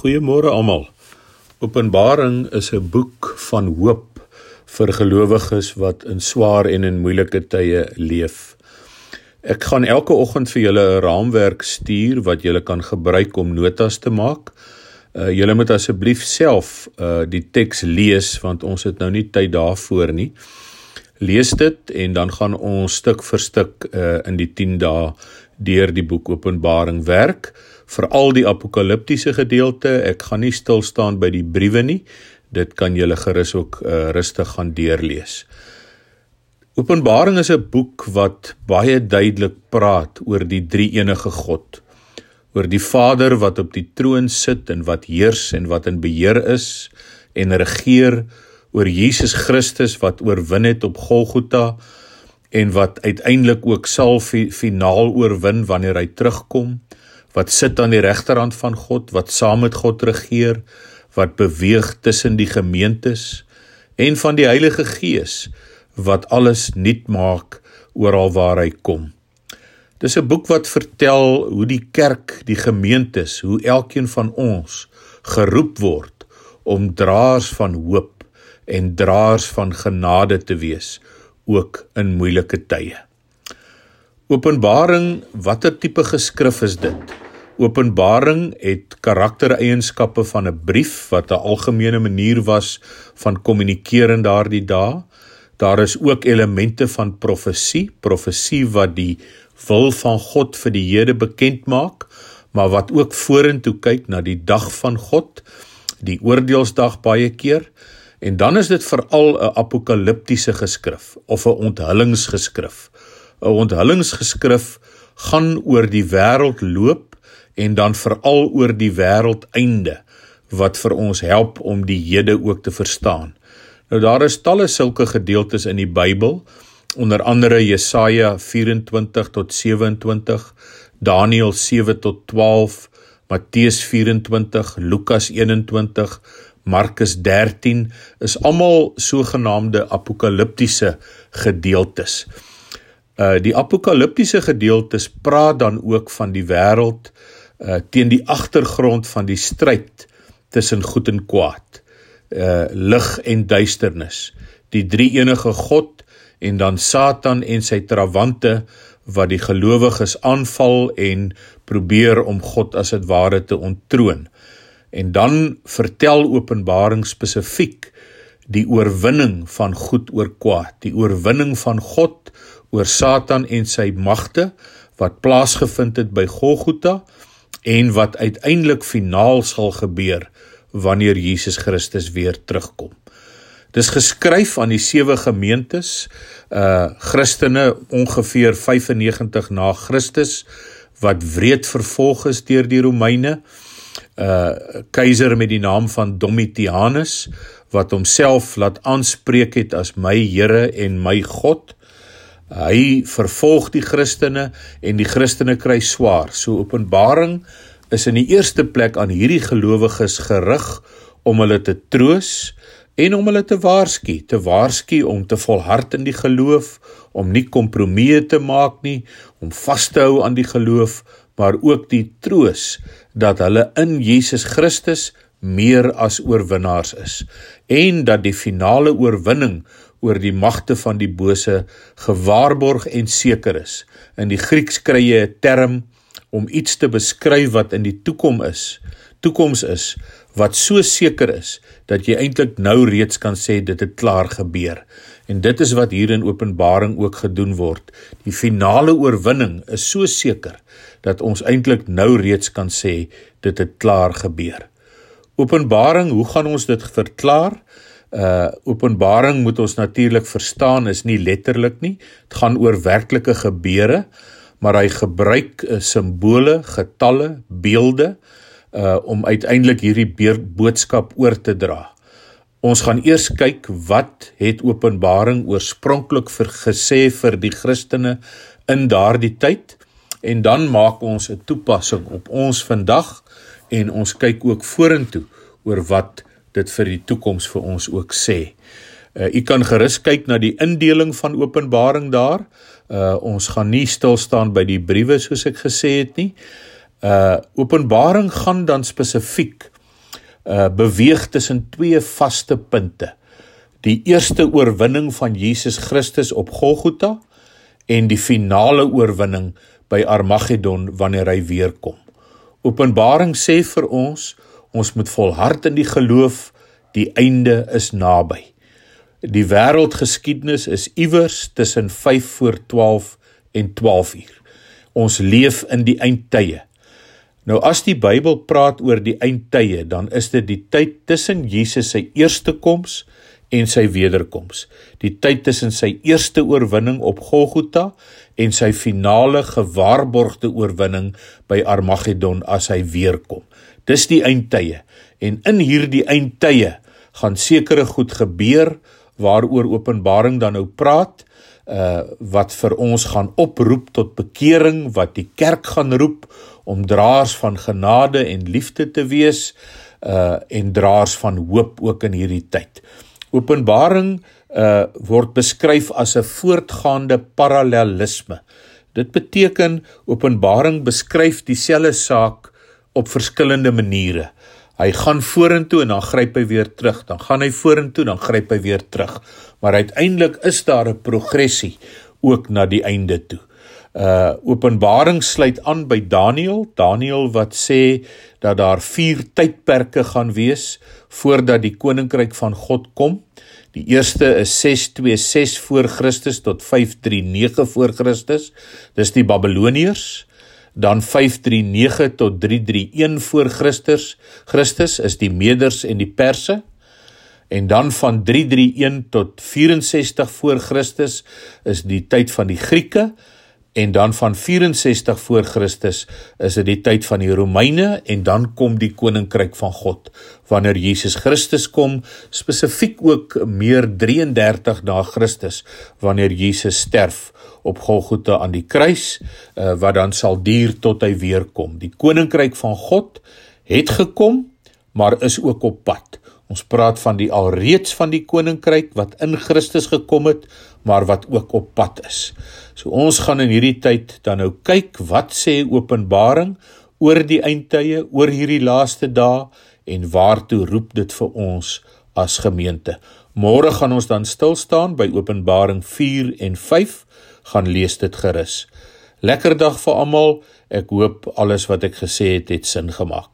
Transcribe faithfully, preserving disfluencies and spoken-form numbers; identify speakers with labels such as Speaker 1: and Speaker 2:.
Speaker 1: Goeiemôre almal. Openbaring is 'n boek van hoop vir gelowiges wat in swaar en in moeilike tye leef. Ek gaan elke oggend vir julle 'n raamwerk stuur wat julle kan gebruik om notas te maak. Uh, julle moet asseblief self uh, die teks lees, want ons het nou nie tyd daarvoor nie. Lees dit en dan gaan ons stuk vir stuk uh, in die tien dae deur die boek Openbaring werk. Veral die apokaliptiese gedeelte. Ek gaan nie stil staan by die briewe nie. Dit kan julle gerus ook uh, rustig gaan deurlees. Openbaring is 'n boek wat baie duidelik praat oor die drie-enige God. Oor die Vader wat op die troon sit en wat heers en wat in beheer is en regeer. Oor Jesus Christus wat oorwin het op Golgotha en wat uiteindelik ook sal fi- finaal oorwin wanneer hy terugkom. Wat sit aan die regterhand van God, wat saam met God regeer, wat beweeg tussen die gemeentes, en van die Heilige Gees, wat alles nuut maak oral waar hy kom. Dis 'n boek wat vertel hoe die kerk, die gemeentes, hoe elkeen van ons geroep word om draers van hoop en draers van genade te wees, ook in moeilike tye. Openbaring, watter tipe geskrif is dit? Openbaring het karaktereienskappe van 'n brief, wat 'n algemene manier was van kommunikeer in daardie dae. Daar is ook elemente van profesie, profesie wat die wil van God vir die Jode bekend maak, maar wat ook vorentoe kyk na die dag van God, die oordeelsdag baie keer. En dan is dit veral 'n apokaliptiese geskrif, of 'n onthullingsgeskrif. 'n Onthullingsgeskrif gaan oor die wêreld loop, en dan veral oor die wêreldeinde, wat vir ons help om die hede ook te verstaan. Nou daar is talle sulke gedeeltes in die Bybel, onder andere Jesaja vyf-en-twintig tot sewe-en-twintig, Daniël sewe tot twaalf, Matteus vyf-en-twintig, Lukas een-en-twintig, Markus dertien, is almal sogenaamde apokaliptiese gedeeltes. Uh, die apokaliptiese gedeeltes praat dan ook van die wêreld uh, teen die agtergrond van die stryd tussen goed en kwaad, uh, lig en duisternis, die drie-enige God en dan Satan en sy trawante wat die gelowiges aanval en probeer om God as het ware te onttroon. En dan vertel Openbaring spesifiek die oorwinning van goed oor kwaad, die oorwinning van God oor Satan en sy magte, wat plaasgevind het by Golgotha, en wat uiteindelik finaal sal gebeur, wanneer Jesus Christus weer terugkom. Dis geskryf aan die sewe gemeentes, uh, Christene ongeveer vyfennegentig na Christus, wat wreed vervolg is deur die Romeine, uh, keiser met die naam van Domitianus, wat homself laat aanspreek het as my Here en my God. Hy vervolg die Christene en die Christene kry swaar. So Openbaring is in die eerste plek aan hierdie gelowiges gerig om hulle te troos en om hulle te waarsku, te waarsku om te volhard in die geloof, om nie kompromieë te maak nie, om vas te hou aan die geloof, maar ook die troos dat hulle in Jesus Christus meer as oorwinnaars is, en dat die finale oorwinning oor die magte van die bose gewaarborg en seker is. In die Grieks kry jy 'n term om iets te beskryf wat in die toekoms is, toekoms is, wat so seker is, dat jy eintlik nou reeds kan sê dit het klaar gebeur. En dit is wat hier in Openbaring ook gedoen word. Die finale oorwinning is so seker, dat ons eintlik nou reeds kan sê dit het klaar gebeur. Openbaring, hoe gaan ons dit verklaar? Uh, openbaring moet ons natuurlik verstaan, is nie letterlik nie. Het gaan oor werklike gebeure, maar hy gebruik uh, simbole, getalle, beelde, uh, om uiteindelik hierdie boodskap oor te dra. Ons gaan eers kyk wat het Openbaring oorspronklik vir gesê vir die Christene in daardie tyd, en dan maak ons 'n toepassing op ons vandag, en ons kyk ook vorentoe oor wat dit vir die toekoms vir ons ook sê. Uh, u kan gerus kyk na die indeling van Openbaring daar. Uh, ons gaan nie stil staan by die briewe soos ek gesê het nie. Uh, Openbaring gaan dan spesifiek uh, beweeg tussen twee vaste punte. Die eerste oorwinning van Jesus Christus op Golgotha en die finale oorwinning by Armageddon wanneer hy weer kom. Openbaring sê vir ons, ons moet volhard in die geloof, die einde is naby. Die wêreldgeskiedenis is iewers tussen vyf voor twaalf en twaalf uur. Ons leef in die eindtye. Nou as die Bybel praat oor die eindtye, dan is dit die tyd tussen Jesus sy eerste koms en sy wederkoms. Die tyd tussen sy eerste oorwinning op Golgotha en sy finale gewaarborgde oorwinning by Armageddon as hy weerkom. Dis die eindtye. En in hierdie eindtye gaan sekere goed gebeur waaroor Openbaring dan nou praat, uh, wat vir ons gaan oproep tot bekering, wat die kerk gaan roep om draers van genade en liefde te wees uh, en draers van hoop ook in hierdie tyd. Openbaring uh, word beskryf as 'n voortgaande parallelisme. Dit beteken Openbaring beskryf dieselfde saak op verskillende maniere. Hy gaan vorentoe en dan gryp hy weer terug, dan gaan hy vorentoe, dan gryp hy weer terug. Maar uiteindelik is daar 'n progressie ook na die einde toe. Uh, Openbaring sluit aan by Daniël, Daniël wat sê dat daar vier tydperke gaan wees voordat die koninkryk van God kom. Die eerste is ses twee ses voor Christus tot vyf drie nege voor Christus, dis die Babyloniërs. Dan vyf drie nege tot drie drie een voor Christus, Christus is die Meders en die Perse. En dan van drie drie een tot vyf-en-sestig voor Christus is die tyd van die Grieke. En dan van vyf-en-sestig voor Christus is dit die tyd van die Romeine en dan kom die koninkryk van God. Wanneer Jesus Christus kom, spesifiek ook meer drieëndertig na Christus, wanneer Jesus sterf op Golgotha aan die kruis, uh, wat dan sal duur tot hy weer kom. Die koninkryk van God het gekom, maar is ook op pad. Ons praat van die alreeds van die koninkryk wat in Christus gekom het, maar wat ook op pad is. So ons gaan in hierdie tyd dan nou kyk wat sê Openbaring oor die eindtye, oor hierdie laaste dae en waartoe roep dit vir ons as gemeente. Môre gaan ons dan stil staan by Openbaring vier en vyf, gaan lees dit gerus. Lekker dag vir almal, ek hoop alles wat ek gesê het, het sin gemaak.